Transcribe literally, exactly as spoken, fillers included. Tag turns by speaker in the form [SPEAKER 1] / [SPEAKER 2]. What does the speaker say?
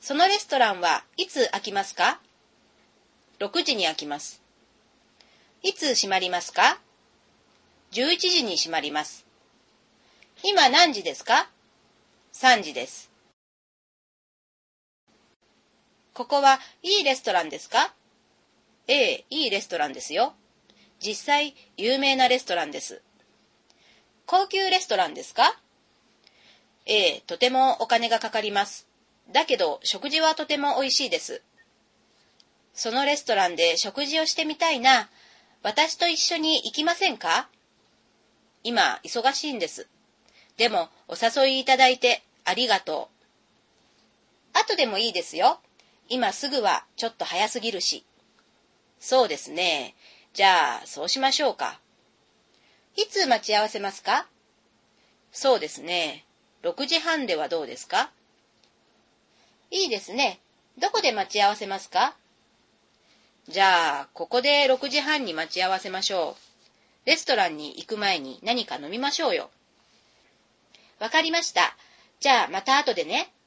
[SPEAKER 1] そのレストランはいつ開きますか？ろくじに開きます。いつ閉まりますか？じゅういちじに閉まります。今何時ですか？さんじです。ここはいいレストランですか？ええ、いいレストランですよ。実際、有名なレストランです。高級レストランですか？ええ、とてもお金がかかります。だけど、食事はとても美味しいです。そのレストランで食事をしてみたいな。私と一緒に行きませんか？今、忙しいんです。でも、お誘いいただいてありがとう。後でもいいですよ。今すぐはちょっと早すぎるし。そうですね。じゃあ、そうしましょうか。いつ待ち合わせますか？そうですね。ろくじはんではどうですか？いいですね。どこで待ち合わせますか？じゃあ、ここでろくじはんに待ち合わせましょう。レストランに行く前に何か飲みましょうよ。わかりました。じゃあ、また後でね。